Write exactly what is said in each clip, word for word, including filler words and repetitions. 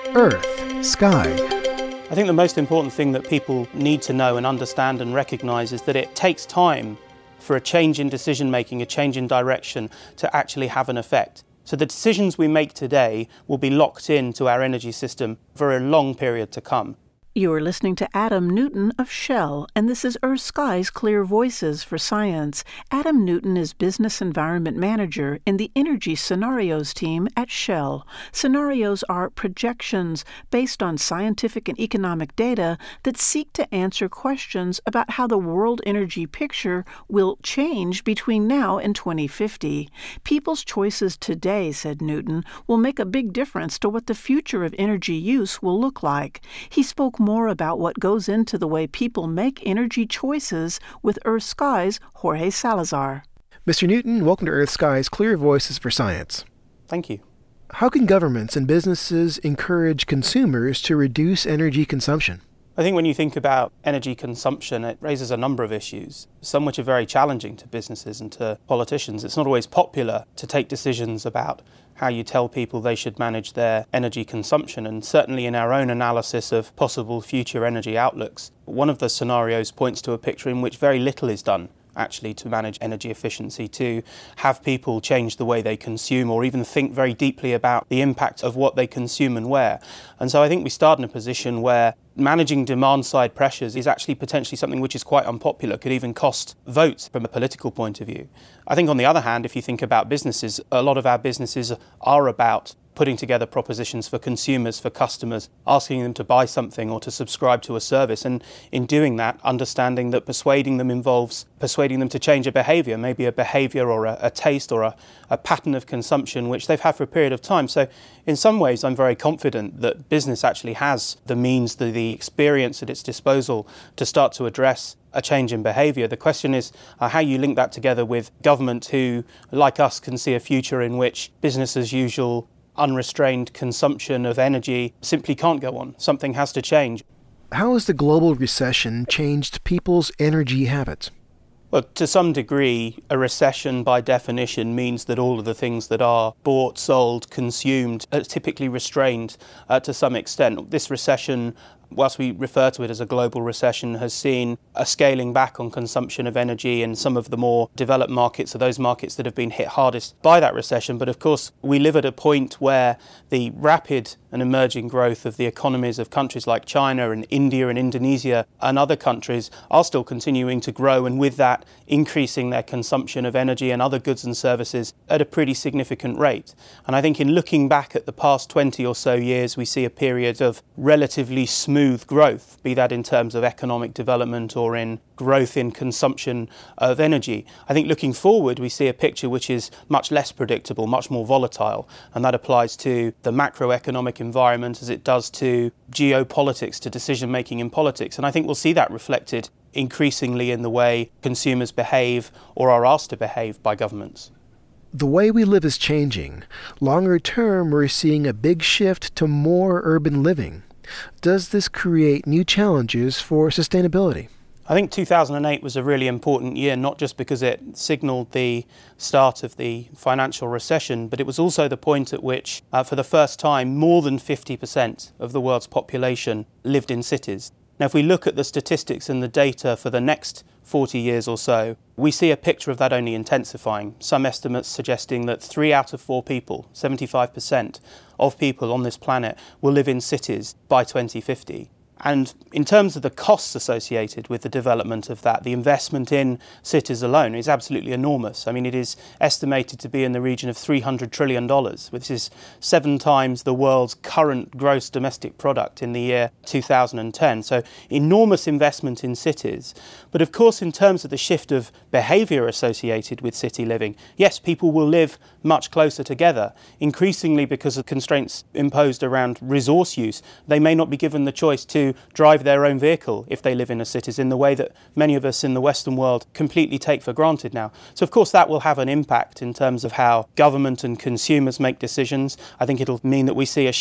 Earth, Sky. I think the most important thing that people need to know and understand and recognise is that it takes time for a change in decision making, a change in direction to actually have an effect. So the decisions we make today will be locked into our energy system for a long period to come. You are listening to Adam Newton of Shell, and this is Earth Sky's Clear Voices for Science. Adam Newton is Business Environment Manager in the Energy Scenarios team at Shell. Scenarios are projections based on scientific and economic data that seek to answer questions about how the world energy picture will change between now and twenty fifty. People's choices today, said Newton, will make a big difference to what the future of energy use will look like. He spoke more about what goes into the way people make energy choices with Earth Sky's Jorge Salazar. Mister Newton, welcome to Earth Sky's Clear Voices for Science. Thank you. How can governments and businesses encourage consumers to reduce energy consumption? I think when you think about energy consumption, it raises a number of issues, some which are very challenging to businesses and to politicians. It's not always popular to take decisions about how you tell people they should manage their energy consumption. And certainly in our own analysis of possible future energy outlooks, one of the scenarios points to a picture in which very little is done actually to manage energy efficiency, to have people change the way they consume or even think very deeply about the impact of what they consume and where. And so I think we start in a position where managing demand-side pressures is actually potentially something which is quite unpopular, could even cost votes from a political point of view. I think on the other hand, if you think about businesses, a lot of our businesses are about putting together propositions for consumers, for customers, asking them to buy something or to subscribe to a service. And in doing that, understanding that persuading them involves persuading them to change a behaviour, maybe a behaviour or a, a taste or a, a pattern of consumption which they've had for a period of time. So in some ways, I'm very confident that business actually has the means, the, the experience at its disposal to start to address a change in behaviour. The question is uh, how you link that together with government who, like us, can see a future in which business as usual unrestrained consumption of energy simply can't go on. Something has to change. How has the global recession changed people's energy habits? Well, to some degree, a recession by definition means that all of the things that are bought, sold, consumed are typically restrained uh, to some extent. This recession, whilst we refer to it as a global recession, has seen a scaling back on consumption of energy in some of the more developed markets, or those markets that have been hit hardest by that recession. But of course, we live at a point where the rapid and emerging growth of the economies of countries like China and India and Indonesia and other countries are still continuing to grow, and with that increasing their consumption of energy and other goods and services at a pretty significant rate. And I think in looking back at the past twenty or so years, we see a period of relatively smooth growth, be that in terms of economic development or in growth in consumption of energy. I think looking forward, we see a picture which is much less predictable, much more volatile, and that applies to the macroeconomic environment as it does to geopolitics, to decision making in politics. And I think we'll see that reflected increasingly in the way consumers behave or are asked to behave by governments. The way we live is changing. Longer term, we're seeing a big shift to more urban living. Does this create new challenges for sustainability? I think two thousand eight was a really important year, not just because it signalled the start of the financial recession, but it was also the point at which, uh, for the first time, more than fifty percent of the world's population lived in cities. Now, if we look at the statistics and the data for the next forty years or so, we see a picture of that only intensifying. Some estimates suggesting that three out of four people, seventy-five percent of people on this planet, will live in cities by twenty fifty. And in terms of the costs associated with the development of that, the investment in cities alone is absolutely enormous. I mean, it is estimated to be in the region of three hundred trillion dollars, which is seven times the world's current gross domestic product in the year two thousand ten. So enormous investment in cities. But of course, in terms of the shift of behaviour associated with city living, yes, people will live much closer together. Increasingly, because of constraints imposed around resource use, they may not be given the choice to drive their own vehicle if they live in a cities in the way that many of us in the Western world completely take for granted now. So of course that will have an impact in terms of how government and consumers make decisions. I think it'll mean that we see a shift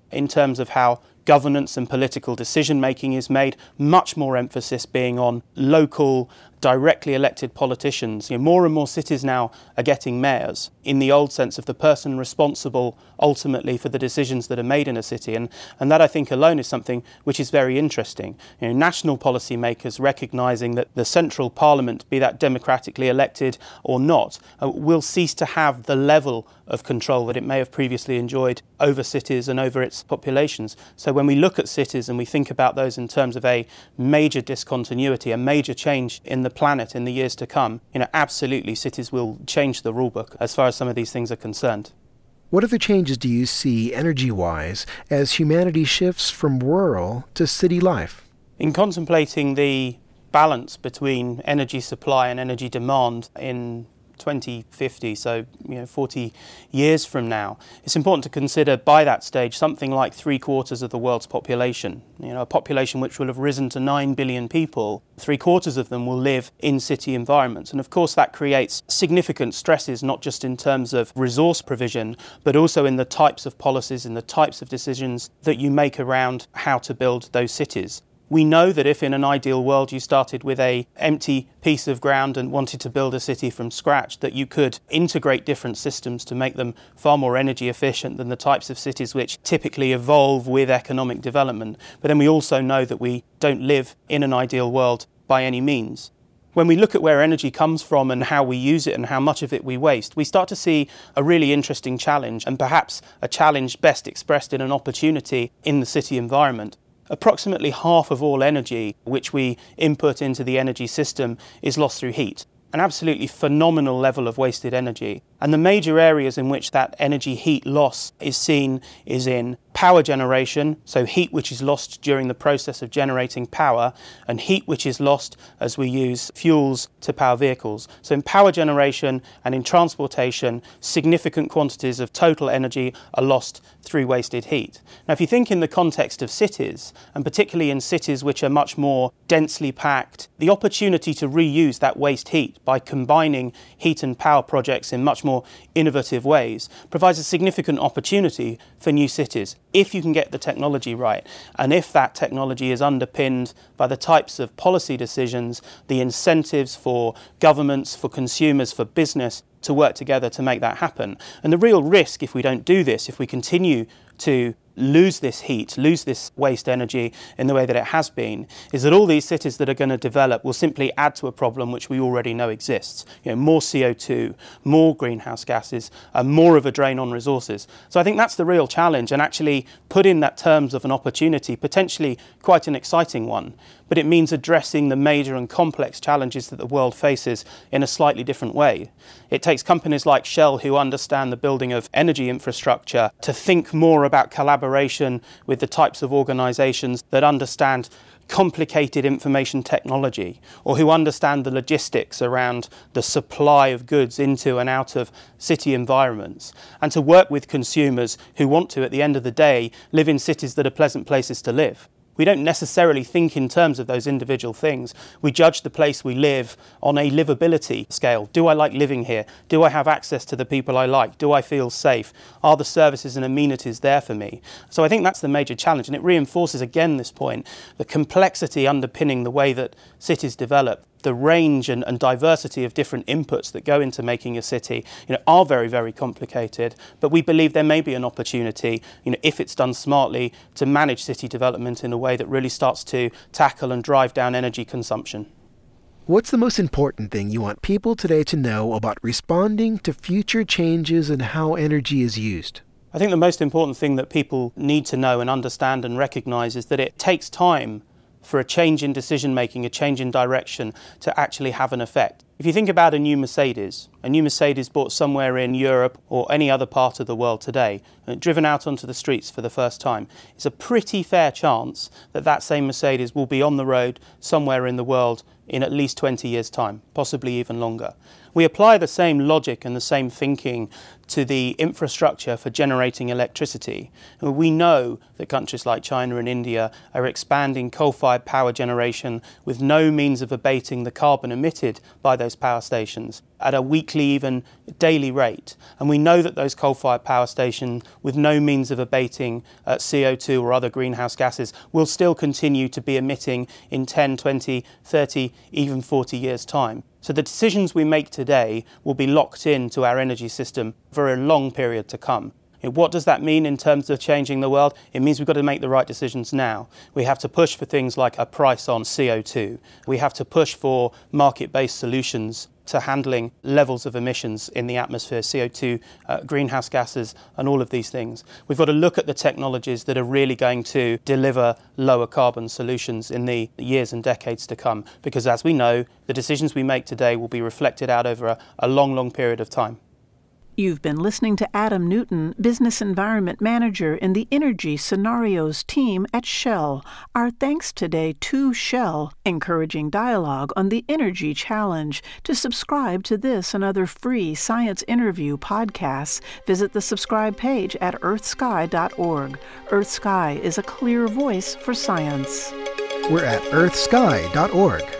in terms of how governance and political decision making is made, much more emphasis being on local, directly elected politicians. You know, more and more cities now are getting mayors in the old sense of the person responsible ultimately for the decisions that are made in a city. And, and that I think alone is something which is very interesting. You know, national policymakers recognising that the central parliament, be that democratically elected or not, uh, will cease to have the level of control that it may have previously enjoyed over cities and over its populations. So when we look at cities and we think about those in terms of a major discontinuity, a major change in the planet in the years to come, you know, absolutely cities will change the rulebook as far as some of these things are concerned. What other changes do you see energy-wise as humanity shifts from rural to city life? In contemplating the balance between energy supply and energy demand in twenty fifty, so you know forty years from now, it's important to consider by that stage something like three quarters of the world's population. You know, a population which will have risen to nine billion people. Three quarters of them will live in city environments, and of course that creates significant stresses, not just in terms of resource provision, but also in the types of policies and the types of decisions that you make around how to build those cities. We know that if in an ideal world you started with an empty piece of ground and wanted to build a city from scratch, that you could integrate different systems to make them far more energy efficient than the types of cities which typically evolve with economic development. But then we also know that we don't live in an ideal world by any means. When we look at where energy comes from and how we use it and how much of it we waste, we start to see a really interesting challenge, and perhaps a challenge best expressed in an opportunity in the city environment. Approximately half of all energy which we input into the energy system is lost through heat. An absolutely phenomenal level of wasted energy. And the major areas in which that energy heat loss is seen is in power generation, so heat which is lost during the process of generating power, and heat which is lost as we use fuels to power vehicles. So in power generation and in transportation, significant quantities of total energy are lost through wasted heat. Now, if you think in the context of cities, and particularly in cities which are much more densely packed, the opportunity to reuse that waste heat by combining heat and power projects in much more innovative ways provides a significant opportunity for new cities if you can get the technology right, and if that technology is underpinned by the types of policy decisions, the incentives for governments, for consumers, for business to work together to make that happen. And the real risk if we don't do this, if we continue to lose this heat, lose this waste energy in the way that it has been, is that all these cities that are going to develop will simply add to a problem which we already know exists. You know, more C O two, more greenhouse gases, and more of a drain on resources. So I think that's the real challenge, and actually put in that terms of an opportunity, potentially quite an exciting one. But it means addressing the major and complex challenges that the world faces in a slightly different way. It takes companies like Shell, who understand the building of energy infrastructure, to think more about collaboration with the types of organisations that understand complicated information technology, or who understand the logistics around the supply of goods into and out of city environments, and to work with consumers who want to, at the end of the day, live in cities that are pleasant places to live. We don't necessarily think in terms of those individual things. We judge the place we live on a livability scale. Do I like living here? Do I have access to the people I like? Do I feel safe? Are the services and amenities there for me? So I think that's the major challenge, and it reinforces again this point, the complexity underpinning the way that cities develop. The range and, and diversity of different inputs that go into making a city, you know, are very, very complicated. But we believe there may be an opportunity, you know, if it's done smartly, to manage city development in a way that really starts to tackle and drive down energy consumption. What's the most important thing you want people today to know about responding to future changes in how energy is used? I think the most important thing that people need to know and understand and recognise is that it takes time for a change in decision-making, a change in direction to actually have an effect. If you think about a new Mercedes, a new Mercedes bought somewhere in Europe or any other part of the world today, and driven out onto the streets for the first time, it's a pretty fair chance that that same Mercedes will be on the road somewhere in the world in at least twenty years' time, possibly even longer. We apply the same logic and the same thinking to the infrastructure for generating electricity. We know that countries like China and India are expanding coal-fired power generation with no means of abating the carbon emitted by those power stations at a weekly, even daily rate. And we know that those coal-fired power stations, with no means of abating uh, C O two or other greenhouse gases, will still continue to be emitting in ten, twenty, thirty, even forty years' time. So the decisions we make today will be locked into our energy system for a long period to come. And what does that mean in terms of changing the world? It means we've got to make the right decisions now. We have to push for things like a price on C O two. We have to push for market-based solutions to handling levels of emissions in the atmosphere, C O two, uh, greenhouse gases, and all of these things. We've got to look at the technologies that are really going to deliver lower carbon solutions in the years and decades to come, because as we know, the decisions we make today will be reflected out over a, a long, long period of time. You've been listening to Adam Newton, Business Environment Manager in the Energy Scenarios team at Shell. Our thanks today to Shell, encouraging dialogue on the energy challenge. To subscribe to this and other free science interview podcasts, visit the subscribe page at earth sky dot org. EarthSky is a clear voice for science. We're at earth sky dot org.